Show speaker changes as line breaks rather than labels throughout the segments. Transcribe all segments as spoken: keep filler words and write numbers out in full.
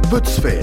بوتسفير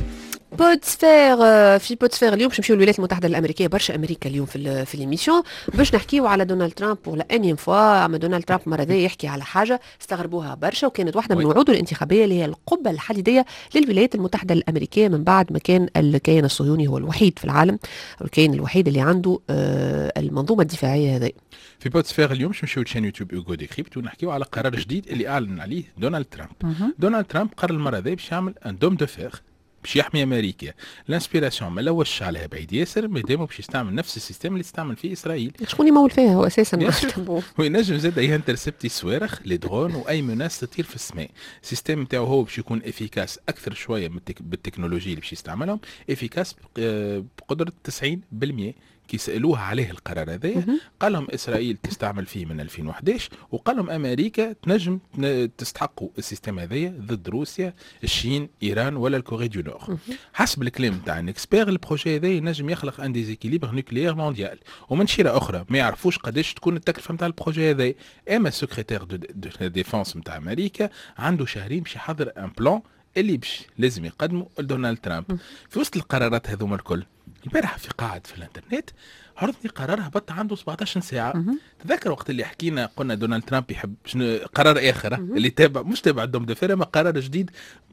بوتسفير في بوتسفير اليوم باش نمشيو للولايات المتحده الامريكيه. برشا امريكا اليوم في في ليميسيون باش نحكيو على دونالد ترامب بور لا انيم فوا. اما دونالد ترامب المره ذي يحكي على حاجه استغربوها برشا، وكانت واحده من وعوده الانتخابيه اللي هي القبه الحديديه للولايات المتحده الامريكيه من بعد ما كان الكيان الصهيوني هو الوحيد في العالم، الكيان الوحيد اللي عنده آه المنظومه الدفاعيه هذه.
في بوتسفير اليوم باش نمشيو لشان يوتيوب اوغو ديكريبت ونحكيو على قرار جديد اللي اعلن عليه دونالد ترامب. دونالد ترامب قرر المره ذي باش يعمل ان دوم دو فير باش يحمي امريكا. الانسبيراسيون ما لوش عليها بعيد ياسر، مادام باش يستعمل نفس السيستم اللي استعمل فيه اسرائيل.
شكون يمول فيها هو اساسا؟
وينجم زاد ينترسبتي صواريخ لي درون واي مناس تطير في السماء. السيستم نتاعو هو باش يكون افيكاس اكثر شويه بالتكنولوجيا اللي باش يستعملهم، افيكاس بقدره تسعين بالمئة. كي سألوها عليه القرار هذا قال لهم إسرائيل تستعمل فيه من ألفين وأحد عشر، وقال لهم أمريكا تنجم تستحقوا السيستم هذايا ضد روسيا، الصين، إيران ولا الكوري دو نور. حسب الكلام تاع ان اكسبير البروجي هذا ينجم يخلق ان ديزيكيليبر نوكليير مونديال. ومن شيره اخرى ما يعرفوش قداش تكون التكلفه نتاع البروجي هذا. اما السكرتير دو ديفونس نتاع أمريكا عنده شهرين باش يحضر ان بلان اللي باش لازم يقدمه لدونالد ترامب. في وسط القرارات هذوما الكل البارح في قاعد في الانترنت عرضني قرار هبط عنده سبعطاش ساعه. تذكر وقت اللي حكينا قلنا دونالد ترامب يحب شنو قرار اخر اللي تابع مش تابع الدوم دو فير، اما قرار جديد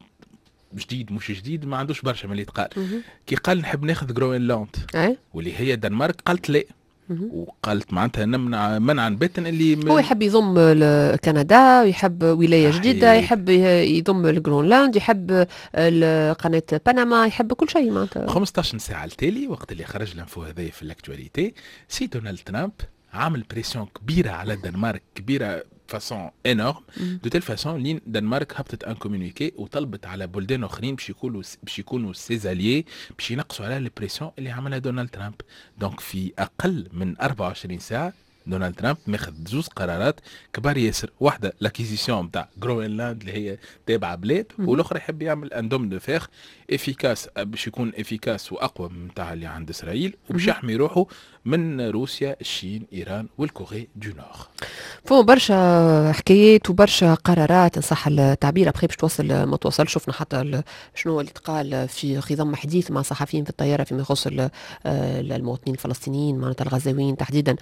جديد مش جديد ما عندوش برشا من اللي يتقال. كي قال نحب ناخذ جروينلاند واللي هي الدنمارك، قالت لا، وقالت معناتها نمنع منعا باتا اللي
هو يحب يضم كندا، يحب ولايه جديده، يحب يضم الجرونلاند، يحب قناه بنما، يحب كل شيء معناتها.
خمسطاش ساعه التالي وقت اللي خرج الانفو هذايا في الاكtualité سي دونالد ترامب عامل بريسيون كبيره على الدنمارك، كبيره فاسون انورم دو تيل فاسون لين دنمارك هبطت ان كومونيكي وطلبت على بلدان اخرين باش يكونوا باش يكونوا سيزاليي باش ينقصوا على البريسيون اللي عملها دونالد ترامب. دونك في اقل من أربعة وعشرين ساعه دونالد ترامب ماخذ زوز قرارات كبار ياسر، واحده لاكيزيسيون نتاع جروينلاند اللي هي تابعه بلاد، والاخرى يحب يعمل ان دوم دو فير افيكاس باش يكون افيكاس واقوى من نتاع اللي عند اسرائيل، وباش يحمي روحه من روسيا، الصين، ايران والكوري دو نور.
فما برشا حكايات وبرشا قرارات ان صح التعبير. ابخي باش توصل ما توصل. شفنا حتى شنو اللي تقال في خضم حديث مع صحفيين في الطياره فيما يخص المواطنين الفلسطينيين معناتها الغزاويين تحديدا،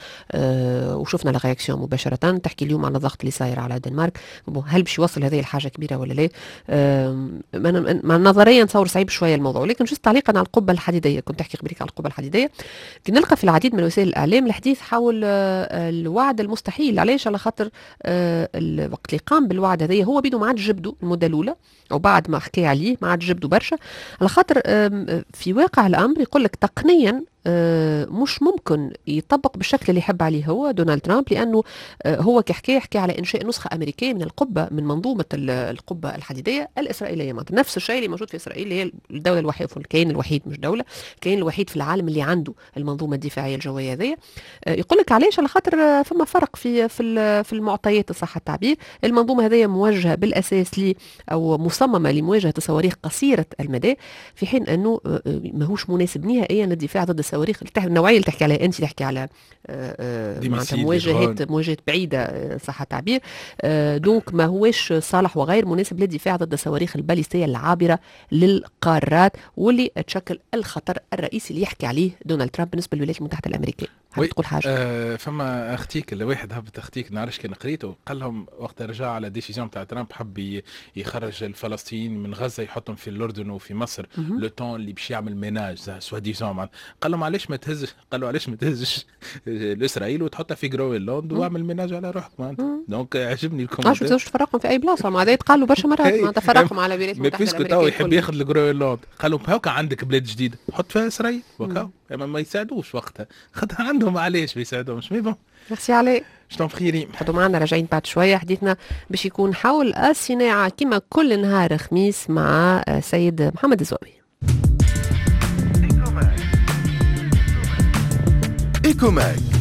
وشفنا الرياكسيون مباشره تحكي اليوم على الضغط اللي صاير على الدنمارك. هل باش يوصل هذه الحاجه كبيره ولا لا؟ مع نظريا نتصور صعيب شويه الموضوع، لكن جست تعليقا على القبه الحديديه. كنت تحكي قبلك على القبه الحديديه، كي نلقى في العديد من وسائل الاعلام الحديث حول الوعد المستحيل. علاش؟ على خاطر الوقت اللي قام بالوعد هذايا هو بيدو ما عادش جبدو المده الاولى، او بعد ما حكي عليه ما عادش جبدو برشا، على خاطر في واقع الامر يقول لك تقنيا مش ممكن يطبق بالشكل اللي يحب عليه هو دونالد ترامب، لانه هو كحكي يحكي على انشاء نسخه امريكيه من القبه، من منظومه القبه الحديديه الاسرائيليه، معناتها نفس الشيء اللي موجود في اسرائيل اللي هي الدوله الوحيده، الكيان الوحيد مش دوله، الكيان الوحيد في العالم اللي عنده المنظومه الدفاعيه الجويه هذه. يقول لك علاش؟ على خاطر فما فرق في في في المعطيات صح التعبير. المنظومه هذه موجهه بالاساس لي او مصممه لمواجهه صواريخ قصيره المدى، في حين انه ماهوش مناسب نهائيا للدفاع ضد الصواريخ النوعيه اللي تحكي عليها انت، تحكي على معناتها مواجهات مواجهات بعيده صح التعبير. دونك ما هوش صالح وغير مناسب للدفاع ضد الصواريخ الباليستيه العابره للقارات، واللي تشكل الخطر الرئيسي اللي يحكي عليه دونالد ترامب بالنسبه للولايات المتحده الامريكيه. حاب تقول حاجه؟
آه فما اختيك الواحد هبط اختيك نعرفش كان قريته، قال لهم وقت رجع على ديسيزيون تاع ترامب حب يخرج الفلسطينيين من غزه يحطهم في الاردن وفي مصر لو طون اللي باش يعمل ميناج سوا ديزون. قال لهم علاش ما تهزش، قالوا علاش ما تهزش لاسرائيل وتحطها في جروينلاند واعمل ميناج على روحك معناتها. دونك عجبني الكومنت.
علاش ما تفرقهم في اي بلاصه؟ ما هذا يتقال له برشا مرات معناتها فرقهم على الولايات المتحده الامريكيه.
ما يحب ياخذ الجروينلاند، قالوا هاكا عندك بلاد جديده حط فيها اسرائيل وكا اما ما يساعدوش وقتها، خاطر عندهم علاش ما يساعدوهمش. مي بون
ميرسي علي
شتون بخيرين.
حطوا معنا راجعين بعد شويه. حديثنا باش يكون حول الصناعه كما كل نهار خميس مع سيد محمد الزوابي.
إيكوماك